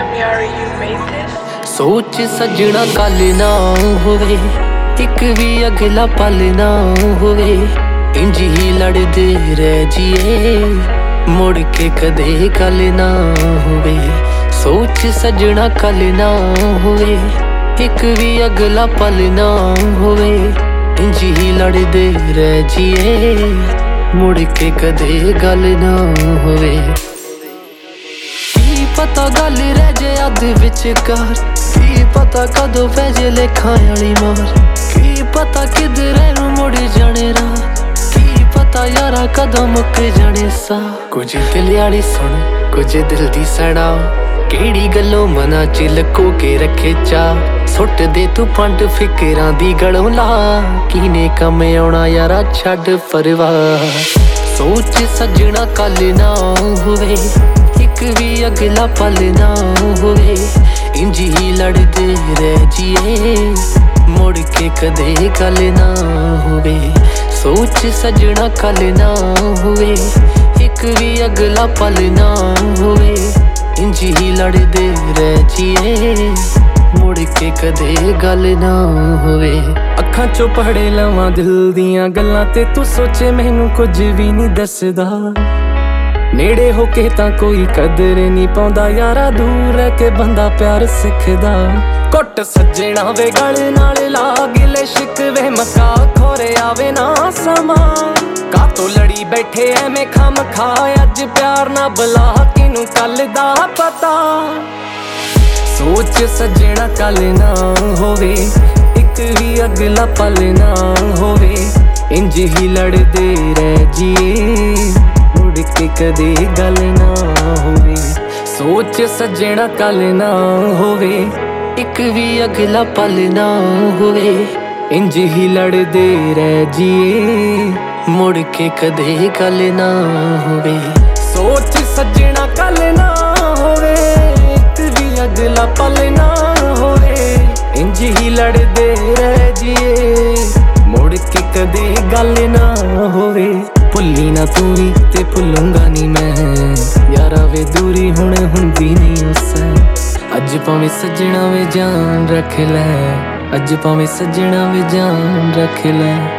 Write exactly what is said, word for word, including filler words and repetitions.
Yari, you made this? सोच सजना कल ना होवे, एक भी अगला पल ना होवे, इंज ही लड़दे रह जिए, मुड़ के कदे गल ना होवे। सोच सजना कल ना होवे, एक भी अगला पल ना होवे, इंज ही लड़दे रह जिए, मुड़ के कदे गल ना होवे। की पता गल रह जाए अध विचकार, की पता कदों पै जे लेखां वाली मार, की पता किधरे नूं मुड़ जाने राह, की पता यारा कदों मुक जाने सा। कुछ दिल वाली सुन, कुछ दिल दी सड़ा, केड़ी गल्लों मना च लको के रखे चा, सुट दे तू पंड फिकरां दी गलों ला, कीने कम आउणा यारा छड्ड परवाह। सोच सजना कल ना होवे, एक भी अगला पल ना होवे, इंज ही लड़दे रह जिए, मुड़ के कदे गल ना होवे। सोच सजना कल ना होवे, एक भी अगला पल ना होवे, इंज ही लड़दे रह जिए, मुड़ के कदे गल ना होवे। अखां चों पढ़े लवां दिल दियां गल्लां ते तू सोचे मैनू कुछ भी नहीं दसदा, नेड़े हो के तां कोई कदर नहीं पाउंदा यारा, दूर रह के बंदा प्यार सिखदा। कुट सज्जणा वे गल नाल ला गिले शिकवे मका खोरे आवे ना समा, कातों लड़ी बैठे ऐवें खाम खा, अज प्यार ना बुला किनू कल दा पता। सोच सज्जणा कल ना होवे, एक भी अगला पल ना होवे, इंज ही लड़दे रह जिए, मुड़ के कदे गल ना होवे। सोच सज्जणा कल ना होवे, एक भी अगला पल ना होवे, इंज ही लड़दे रह जिए, मुड़ के कदे गल ना होवे। सोच सज्जणा कल ना होवे, एक भी अगला पल ना होवे, इंज ही लड़दे रह जिए, मुड़ के कदे गल ना होवे। भुल्ली ना तू भी ते भुलूंगा नहीं मैं, यारा वे दूरी हुण हुंदी नहीं उसै। अज भावें सज्जणा वे जान रख लै, अज भावें सज्जणा वे जान रख लै।